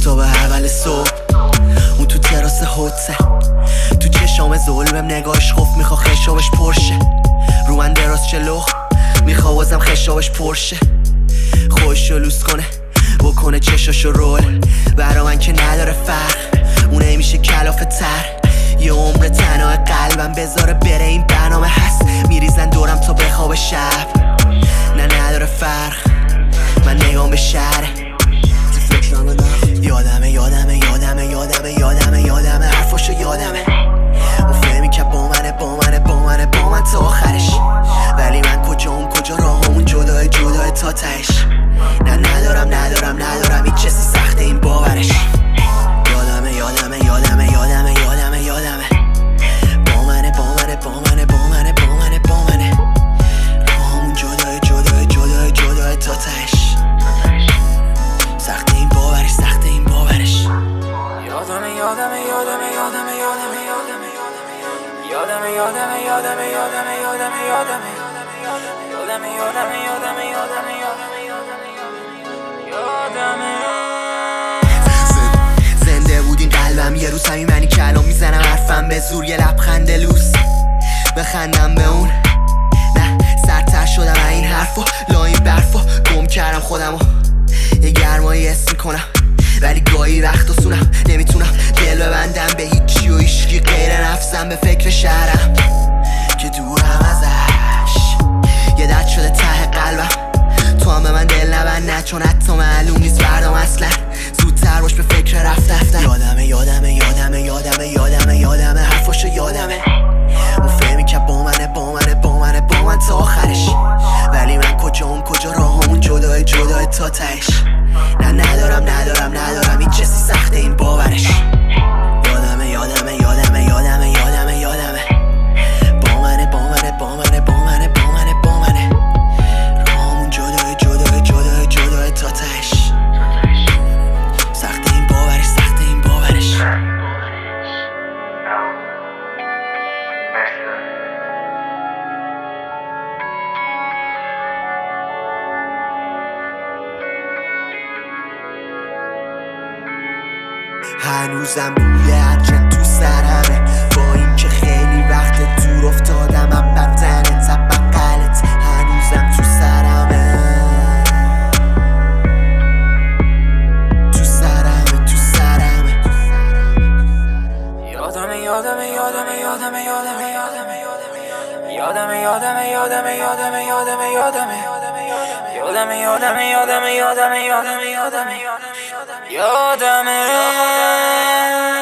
صبح اول صبح اون تو تراس هتل تو چشام ظلمم نگاهش خفت میخوا خشابش پرشه رو من دراز چلو میخوا بازم خشابش پرشه خوشو لوس کنه بکنه چشاشو رول برا من که نداره فرق اونه میشه کلافه تر یه عمر تنها قلبم بذاره بره این برنامه هست میریزن دورم تا بخواب شب نه نداره فرق من نگام به شهره یادمه حرفاشو یادمه اون فهمی که با منه تا آخرش ولی من کجا راهمون جدای تا تهش نه ندارم هیچ چیزی سخته این باورش یادمه با منه راهمون جدای تا تهش سخته این باورش زنده بود این قلبم یه روز همین منی که الان میزنم حرفم به زور یه لبخند لوس بخندم به اون نه سرتر شدم این حرفا لا این برفا گم کردم خودمو یه گرمایی حس میکنم ولی گاهی وقتا سونم نمیتونم دل ببندم به هیچی و هیچکی غیر نفسم به فکر شهرم که دورم ازش یه درد شده ته قلبم تو هم به من دل نبند نه چون حتی معلوم نیست فردام اصلا زودتر باش به فکر رفتن یادمه حرفاشو یادمه اون فهمی که با من تا آخرش ولی من کجا راهمون جدای تا تهش نه ندارم هیچ چیزی سخته این باورش یادمه با منه راهمون جدای تا تهش سخته این باورش هنوزم بوی عطرت تو سرمه با این که خیلی وقت دور افتادم از بدنت از بغلت هنوزم تو سرمه یادمه